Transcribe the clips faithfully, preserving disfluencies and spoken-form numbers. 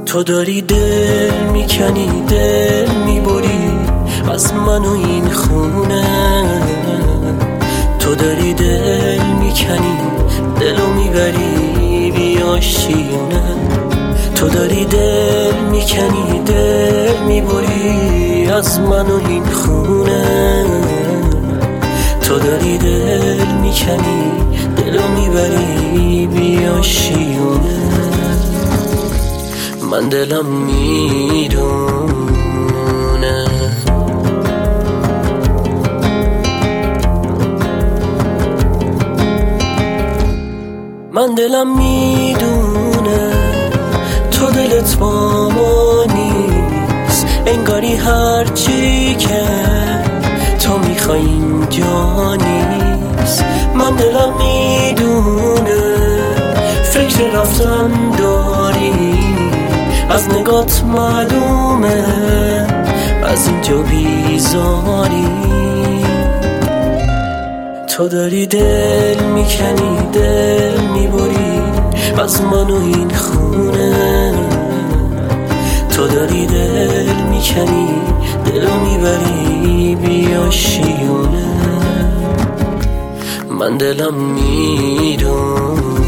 تو داری دل میکنی، دل میبری از من و این خونه. تو داری دل میکنی، دلو میبری بیا شیونه. تو داری دل میکنی، دل میبری از من و این خونه. تو داری دل میکنی، دلو میبری بیا شیونه. من دلم میدونه، من دلم میدونه تو دلت با ما نیست. انگاری هرچی که تو میخوای اینجا نیست. من دلم میدونه فکر رفتن داری، از نگات معلومه از اینجا بیزاری. تو داری دل میکنی، دل میبری از من و این خونه. تو داری دل میکنی، دلو میبری بیا شیونه. من دلم میدونه.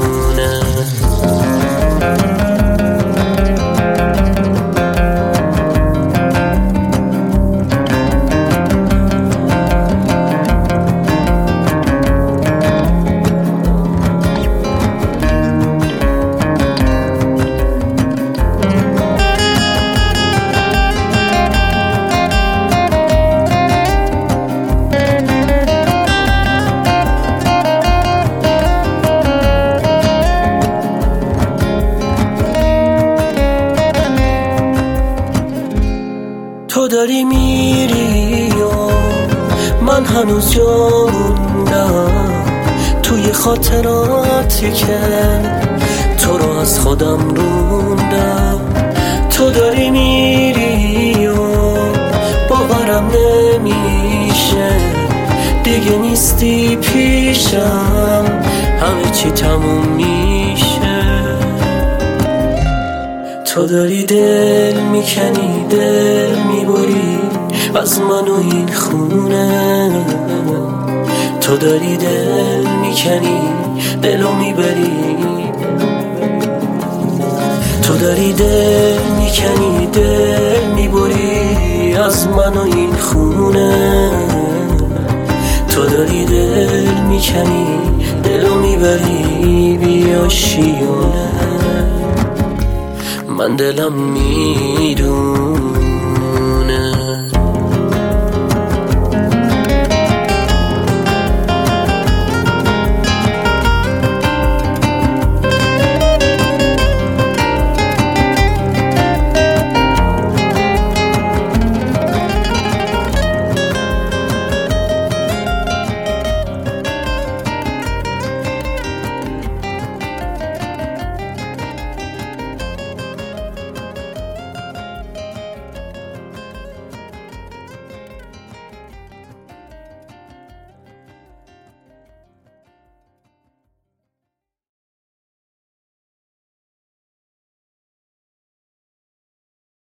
تو داری میری و من هنوز جا موندم توی خاطراتی که تو رو از خودم روندم. تو داری میری و باورم نمیشه دیگه نیستی پیشم، همه چی تموم میشه. تو داری دل میکنی، دل میبری از من و این خونه. تو داری دل میکنی، دلو میبری. تو داری دل میکنی، دل میبری از من و این خونه. تو داری دل میکنی، دلو میبری بیا شیونه. من دلم میدون